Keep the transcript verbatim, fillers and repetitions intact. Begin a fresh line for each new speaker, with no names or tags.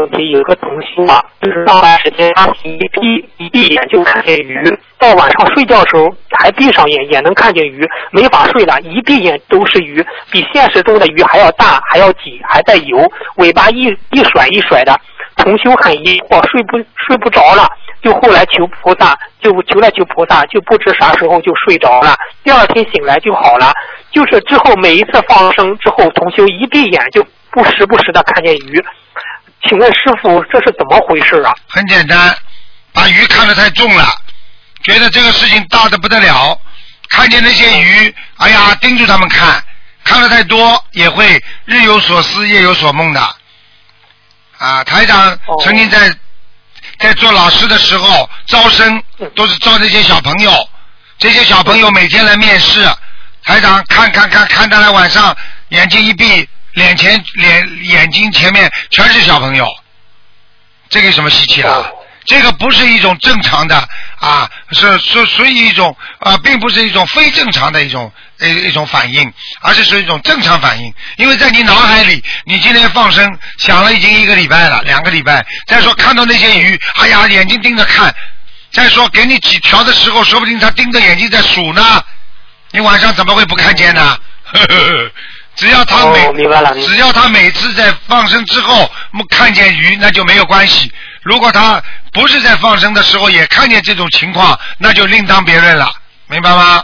问题，有个同修啊，就是上班时间他一闭一闭眼就看见鱼，到晚上睡觉的时候还闭上眼也能看见鱼，没法睡了，一闭眼都是鱼，比现实中的鱼还要大，还要挤，还在游，尾巴一一甩一甩的。同修很疑惑，睡不睡不着了，就后来求菩萨，就求来求菩萨，就不知啥时候就睡着了。第二天醒来就好了，就是之后每一次放生之后，同修一闭眼就不时不时的看见鱼。请问师父，这是怎么回事啊？
很简单，把鱼看得太重了，觉得这个事情大得不得了，看见那些鱼，哎呀，盯住他们看，看得太多也会日有所思夜有所梦的。啊，台长曾经在、哦、在做老师的时候招生，都是招这些小朋友，这些小朋友每天来面试，台长看看看看到了晚上眼睛一闭，脸前脸眼睛前面全是小朋友，这个有什么稀奇啊？哦，这个不是一种正常的啊，是是属于一种啊，并不是一种非正常的一种一一种反应，而是属于一种正常反应。因为在你脑海里，你今天放生想了已经一个礼拜了，两个礼拜，再说看到那些鱼，哎呀，眼睛盯着看，再说给你几条的时候，说不定他盯着眼睛在数呢，你晚上怎么会不看见呢？呵呵，只要他每、哦、明白了，只要他每次在放生之后看见鱼，那就没有关系。如果他不是在放生的时候也看见这种情况，那就另当别论了，明白吗？